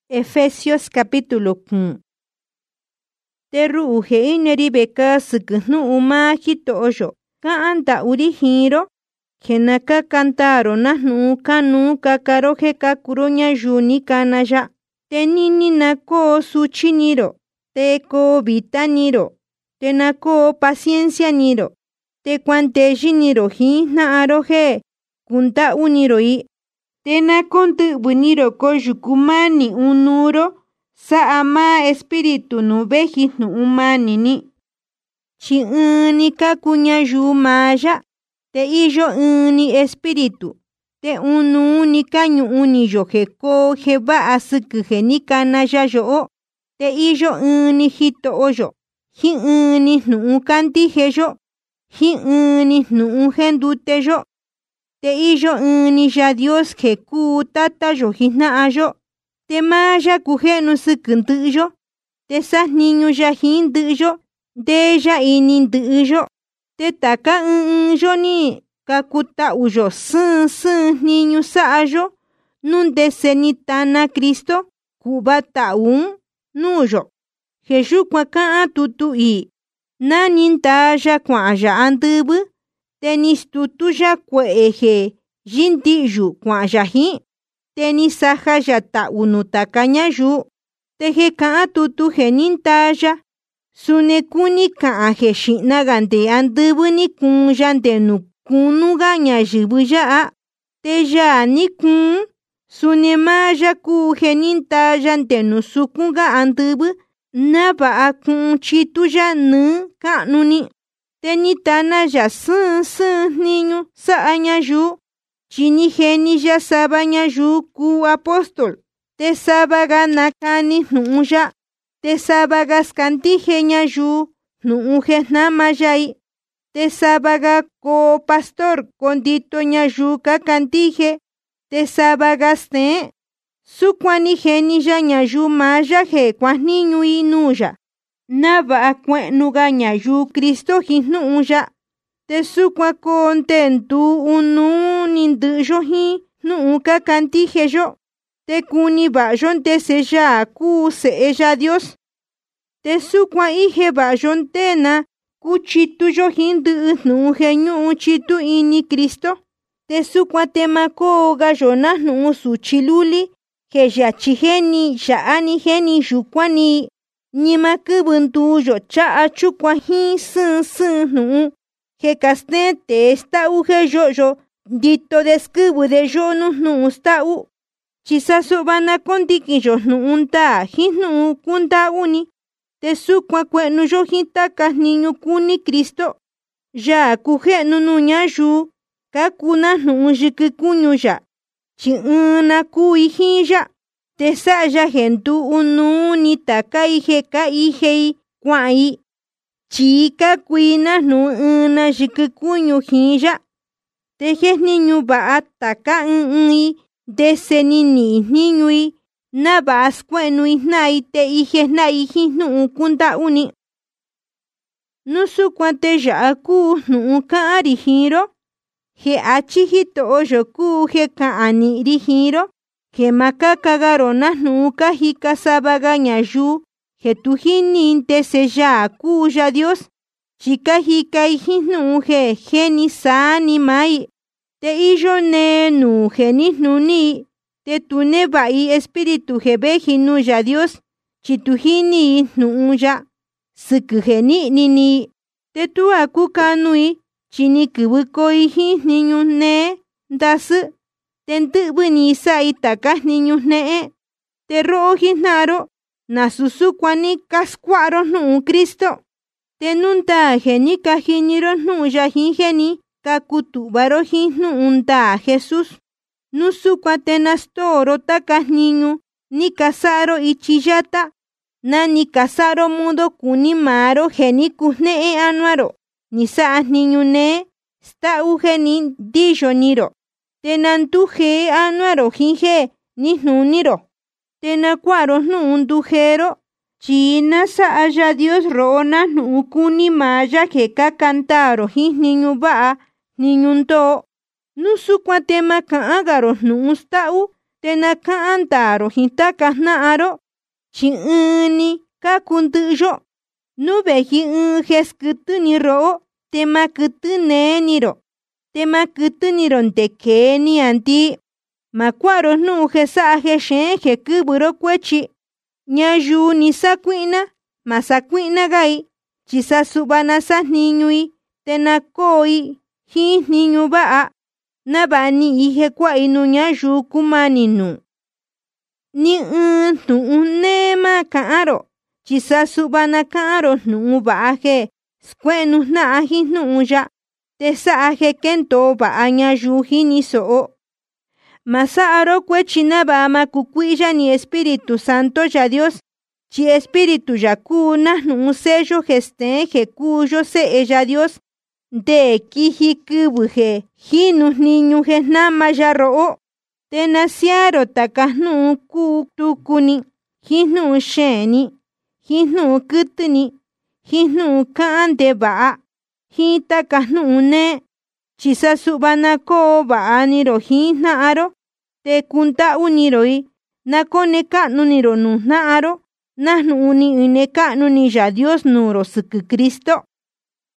Efesios capítulo 1. Teru uje ineri beka suknu uma hitoyo. Ka anta uri hiro. Kenaka kantaro nahnu kanu kakaro he kakuronya juni kanaya. Tenini nako suchiniro. Teko vitaniro. Tenako paciencia niro. Te cuanteji niro hi na aroje. Kunta uniro i. Tena kontu buniro ko yukumani unuro. Sa ama espiritu nubeji nu umani ni. Chi uni kakunya yumaya. Te iyo uni espiritu. Te uni kanyu uni yojeko jeba asukuje ni kanaya yo. Te iyo uni hito oyo. Hi uni nu kantije yo. Hi uni nu gendute yo. Te iyo uni ya Dios que ku tata yo hina ayo. Te maya kujenu sukundu yo. Te sas niño ya hindu yo. De ya inindu yo. Te taka yo ni kakuta uyo sun niño sa yo. Nunde senitana Cristo kubata nuyo. Jesús kwa kaa tutu i. Na ninta ya kwa ya andubu. Tenis tutu ya kwe eje. Jindi yu kwa ya hi. Tenis saja ya ta unutakaña yu. Teje kaa tutu je ninta ya. Sune kuni kaa je shina gante andubu ni kun yante nu kunu gaña jibu ya a. Te ya ni kun. Sune ma ya ku je ninta yante nu sukunga andubu. Na ba a kun chitu ya nu ka nuni. Tenitana ya sun niño sa aña yu. Chini geni ya sabaña yu ku apóstol. Te sabaga nakani nu ya. Te sabaga skanti genya yu. Nu nama yai. Te sabaga ko pastor kondito nya yu ka kantije. Te sabaga ste. Sukwani geni ya nya yu maya je kwa niño inuya. Naba akwe gaña yu Cristo hinu ya. Te sukwa contentu unu nindu yo hi nu ka kantije yo. Te kuni bayon te seya ku se ella Dios. Te sukwa ije bayon tena kuchitu yo hindu nu genyu chitu ini Cristo. Te sukwa tema ko gayona nu suchiluli. Que ya chiheni ya ani geni yukwani. Nima kubuntu yo cha achukwa hi sun nu. Que caste te esta uje yo. Dito deskubu de yo nu sta u. Chisasu bana kontiki yo nu unta hi nu kunta uni. Te sukwa kwenu yo hitaka niño kuni Cristo. Ya kuje nu yu. Kakuna nu jikukunyu ya. Chi una kui hija. Te saya gentu unu ni taka ije ka ije kwai. Chika kuina nu una jikukunyu hija. Te jes niñu ba taka i. Dese ni niñu i. Na bas kwenu nai te ije na ije nu kunda uni. Nusu kwante ya ku nu ka arihiro. Je achijito oyo ku je ka anirihiro. Que makaka garona nuka hika sabaga yu. Que tujinin te seya kuya Dios. Chika hika hinu je geni sani mai. Te iyo ne nu geni nuni. Te tune bai espiritu jebe hinu ya Dios. Chitujini nu ya. Suku geni nini. Te tu aku kanui. Chini kubuko ihi niñu ne. Dasu. Tentu bunisa itaka niñu ne. Te roji naro. Nasusu kwani kaskwaro nu Cristo. Te nunta geni kajiniro nu ya geni. Kakutu baro nu unta Jesús. Nusu kwatenas toro taka niñu. Ni kasaro ichiyata. Na ni kasaro mudo kunimaro geni kuzne anuaro. Ni saas niñu ne. Sta ugeni diyo niro. Tenantuje anuaro jinje ni nuniro. Tenacuaro nundujero. China sa aya Dios rona nukuni maya que ka cantaro jin niñu ba niñunto. Nusu kwatema ka agaro nustau. te na ka'an ndaro jin taka jna'aro, chi ɨɨn-ni kaku ndɨ'ɨ-yo. Nu veji ɨɨn jeskɨtɨ-ni ro'o, te ma kɨtɨ-neni-ro, te ma kɨtɨ-ni-ro nde kee niandií. Ma kua'an‑ro jnu'un je sa'a je xeen je kɨvɨ‑ro kuechi. Ñayuu ni sakui'na, ma sakui'na‑ga‑i, chi sa su'va na sajniñu‑i, te na koo‑i jiin jniñu va'a, nava'a ni'i jekua'i nuu ñayuu kumani nuu. Ni ɨɨn tnu'un nee ma ka'an‑ro, chi sa su'va na ka'an‑ro jnu'un va'a je skue'nu jna'a jin jnu'un ya, te sa'a je kendoo va'a ñayuu jini so'o. Ma sa'a‑ro kuechi nava'a ma kukui'ya‑ni Espíritu Santo Yaa Dios, chi Espíritu ya kuu najnu'un sello je steen je kuu‑yo se'e Yaa Dios nde kiji kɨvɨ je jinu jniñu je jnama ya ro'o. Te nasiaa‑ro taka jnu'un kuu tuku‑ni, jin jnu'un xeen‑ni, jin jnu'un kɨtɨ‑ni, jin jnu'un ka'an ndeva'a, jin taka jnu'un nee, chi sa su'va na koo va'a‑ni‑ro jin jna'aro, te kunda'u‑ni‑ro‑i, na kone ka'nu‑ni‑ro nuu jna'aro, najnu'un ni ine ka'nu‑ni Yaa Dios nuu‑ro sɨkɨ Cristo.